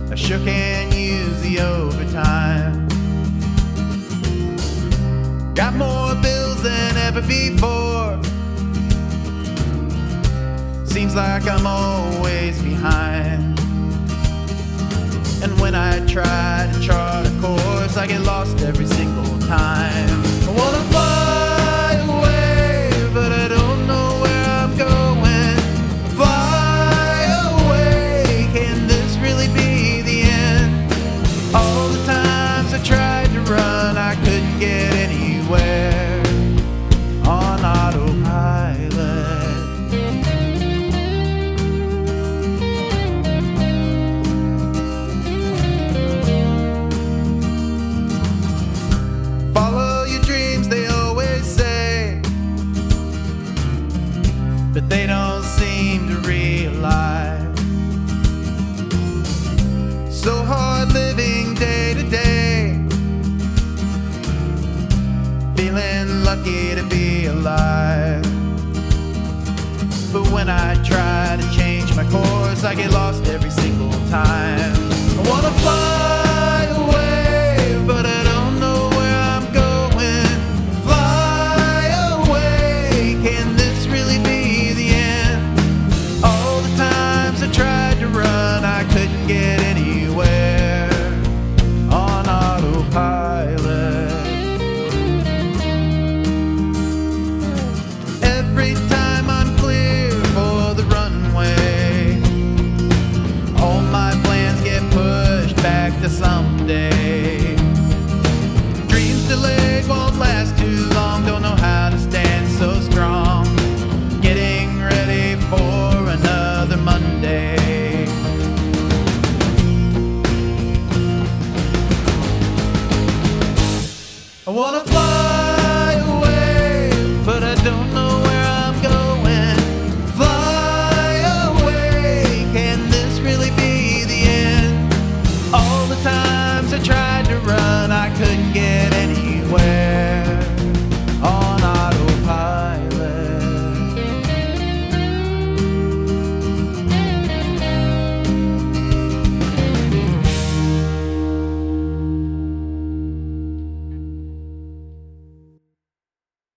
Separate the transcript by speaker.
Speaker 1: I sure can use the overtime. Got more bills than ever before. Seems like I'm always behind. And when I try to chart a course, I get lost every single time. I wanna fly away, but I don't know where I'm going. Fly away, can this really be the end? All the times I tried to run, I couldn't get anywhere on autopilot. Follow your dreams, they always say, but they don't seem to realize. So hard living day to day, feeling lucky to be alive. But when I try to change my course, I get lost every single time. I wanna fly